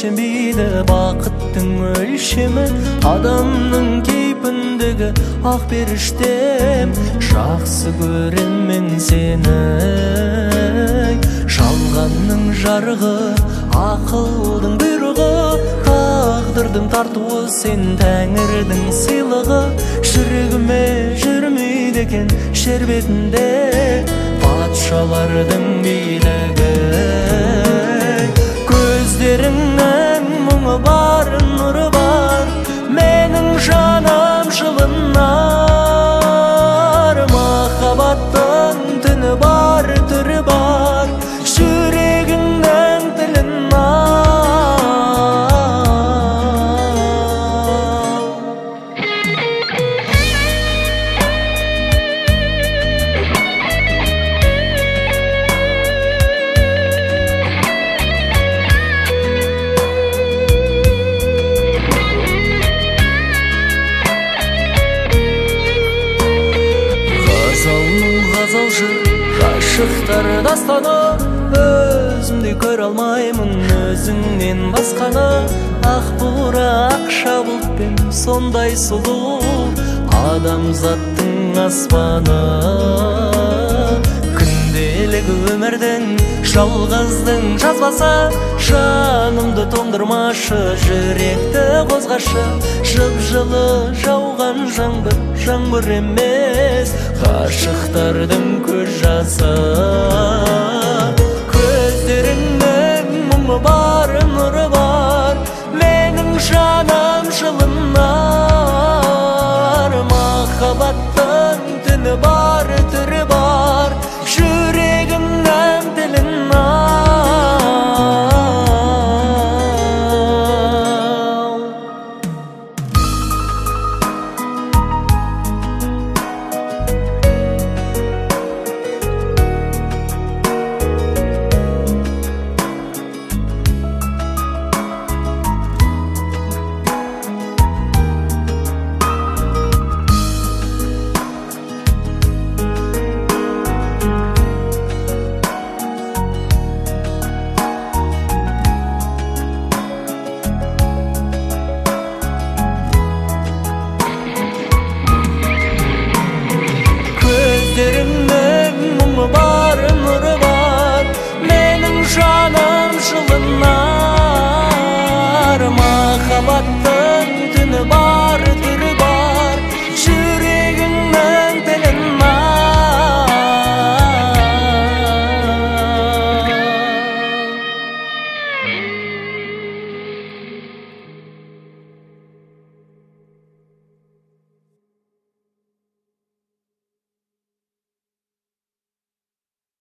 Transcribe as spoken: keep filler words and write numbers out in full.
өлшемейді бақыттың өлшемі, адамның кейпіндегі ақ періштем. Жақсы көрем мен сені, жалғанның жарығы, ақылдың бұйрығы, тағдырдың тартуы, сен тәңірдің сыйлығы. Жүрегіме жүрмейді екен шербетінде патшалардың билігі. Көздеріңнің мұңы бар, нұры бар, менің жаным жылынар. Махаббаттың түні бар, түрі бар, жүрегіңнің тілін ғашықтар дастаны. Өзімді көре алмаймын өзіңнен басқаны. Ақ бура ақша бұлтпен сондай сұлу адамзаттың аспаны. Күнделігі өмірдің жалғыздың жазбасы, жанымды тоңдырмашы, жүректі қозғашы. Жып-жылы жауған жаңбыр, жаңбыр емес, ғашықтардың көз жасы. Көздеріңнің мұңы бар, нұры бар, менің жаным жылынар. Махаббаттың түні бар, түрі бар, жүрегімнің тілін бар, нұры бар, менің жаным жылынар. Махаббаттың түні бар.